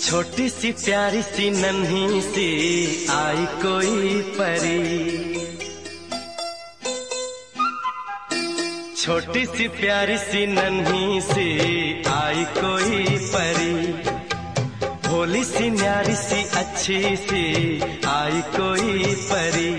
छोटी सी प्यारी सी नन्ही सी आई कोई परी, छोटी सी प्यारी सी नन्ही सी आई कोई परी, भोली सी न्यारी सी अच्छी सी आई कोई परी।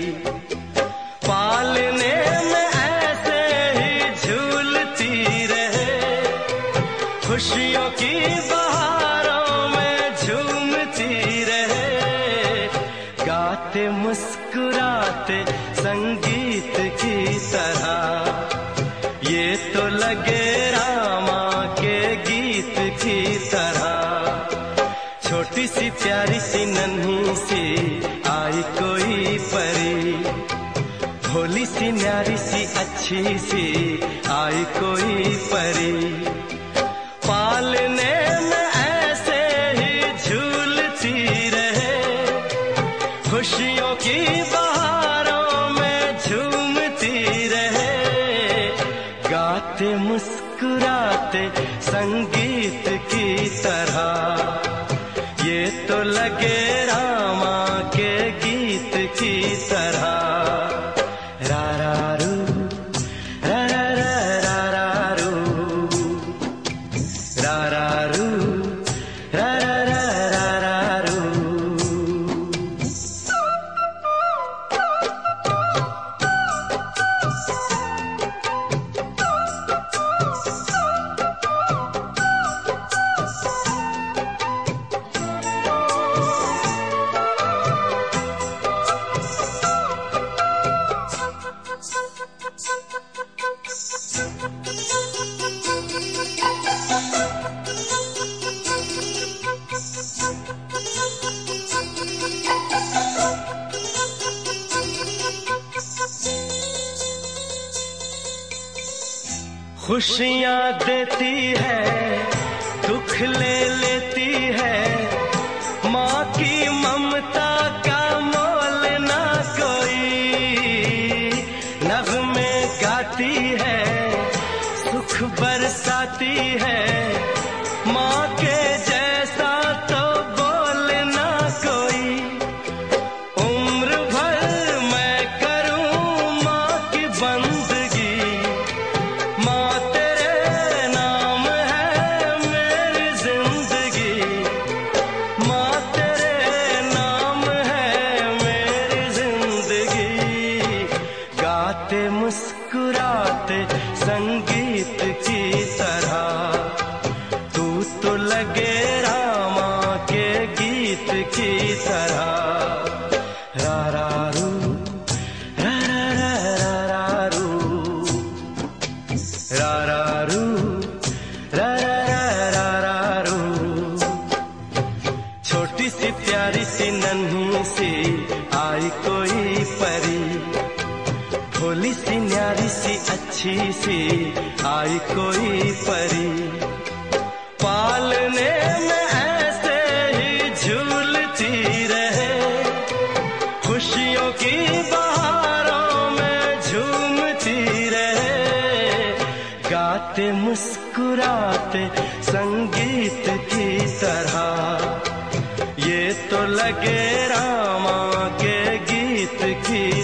पालने में ऐसे ही झूलती रहे, खुशियों की बहारों में झूमती रहे, गाते मुस्कुराते संगीत की तरह, ये तो लगे रामा के गीत की तरह। छोटी सी प्यारी सी नन्ही सी आई कोई परी, भोली सी न्यारी सी अच्छी सी आई कोई परी। पालने में ऐसे ही झूलती रहे, खुशियों की बहारों में झूमती रहे, गाते मुस्कुराते संगीत की तरह, ये तो लगे रामा के गीत की तरह। रा रा रू, रा रा रा रा रू, रा रा रू, रा रा रा रा रू। खुशियाँ देती है, दुख ले लेती है, माँ की ममता का मोल ना कोई। नग़्मे गाती है, सुख बरसाती है, माँ के जैसा तो बोल ना कोई। उम्र भर मैं करूँ माँ की बंदगी, माँ तेरे नाम है मेरी जिंदगी, माँ तेरे नाम है मेरी जिंदगी। गाते मुस्कुराते संगीत की तरह, तू तो लगे रामा के गीत की तरह। रा रा रू, रा रा रा रा रू, रा रा रू, रा रा रा रा रू। छोटी सी प्यारी सी नन्ही सी आई कोई परी, भोली सी न्यारी सी अच्छी सी आई कोई परी। पालने में ऐसे ही झूलती रहे, खुशियों की बहारों में झूमती रहे, गाते मुस्कुराते संगीत की तरह, ये तो लगे रामा के गीत की